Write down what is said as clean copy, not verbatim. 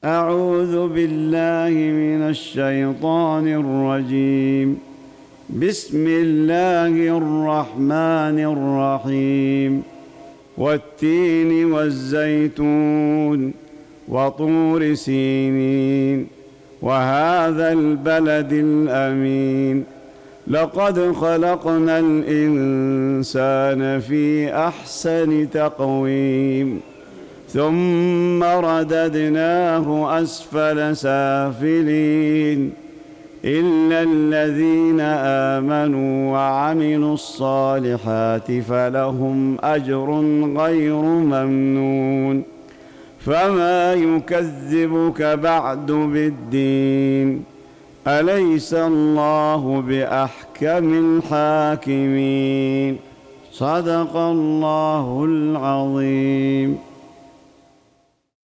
أعوذ بالله من الشيطان الرجيم. بسم الله الرحمن الرحيم. والتين والزيتون وطور سينين وهذا البلد الأمين لقد خلقنا الإنسان في أحسن تقويم ثم رددناه أسفل سافلين إلا الذين آمنوا وعملوا الصالحات فلهم أجر غير ممنون فما يكذبك بعد بالدين أليس الله بأحكم الحاكمين. صدق الله العظيم.